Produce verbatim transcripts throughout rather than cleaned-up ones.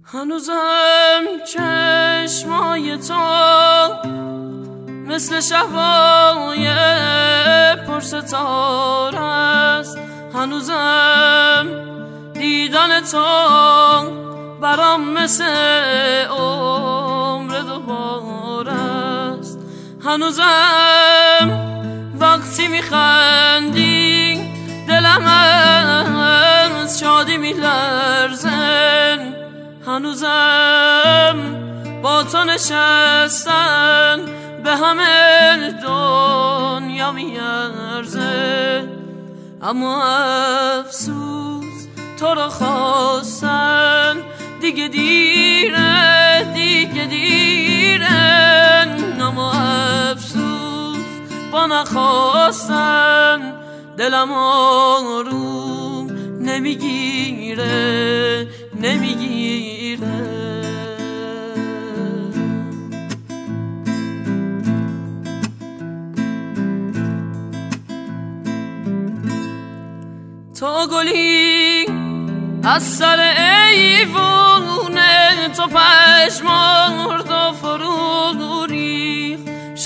هنوزم چشمای تو مثل شبای پرستاره است. هنوزم دیدن تو برام مثل عمر دوباره است. هنوزم وقتی میخندی دلم از شادی میلرزن. هنوزم با تو نشستن به همه دنیا میارزه. اما افسوس تو رو خواستن دیگه دیره دیگه دیرن. اما افسوس با نخواستن دلم آروم نمیگیره نمیگیره. تو گلی از سر ایوونه، تو پشمرد و فرو ریخت.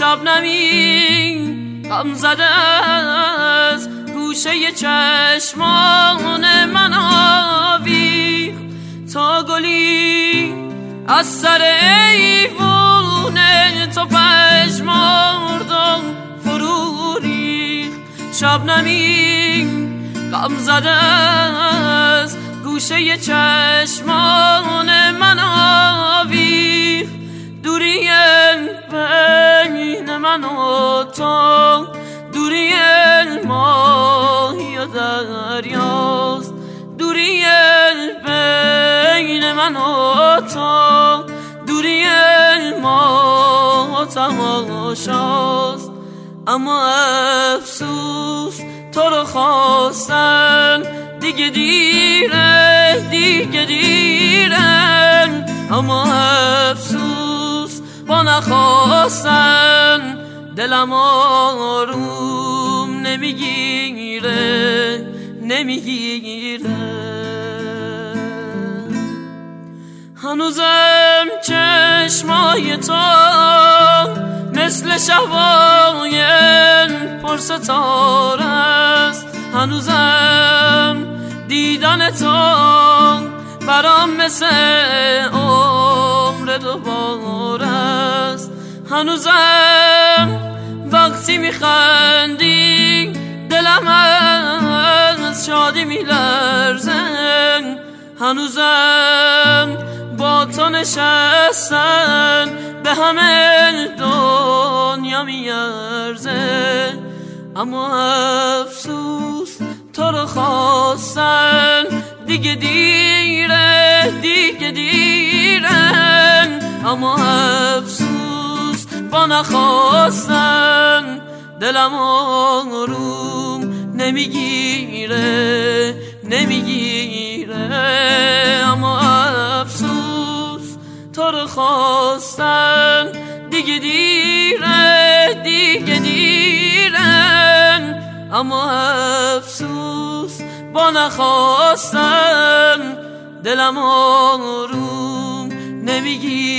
شبنمی غم زده از گوشه چشمان من آویخت. تو گلی از سر ایوونه، تو پشمرد و فرو ریخت. شبنمی غم زده از گوشه چشمان من آویخت. دوری بین من و تو دوری ماهی و دریاست. دوری بین من و تو دوری ماه و تماشاست. اما افسوس تو رو خواستن دیگه دیره دیگه دیرن. اما افسوس با نخواستن دلم آروم نمیگیره نمیگیره. هنوزم چشمای تو مثل شبای پرستاره است. هنوزم دیدن تو برام مثل عمر دوباره است. هنوزم وقتی میخندی دلم از شادی میلرزن. هنوزم با تو نشستن به همه دنیا میارزه. اما افسوس تو رو خواستن دیگه دیره دیگه دیرن. اما افسوس با نخواستن دلم آروم نمیگیره نمیگیره. اما افسوس تو رو خواستن دیگه دیره دیگه دیرن. اما افسوس با نخواستن دلم آروم نمیگیره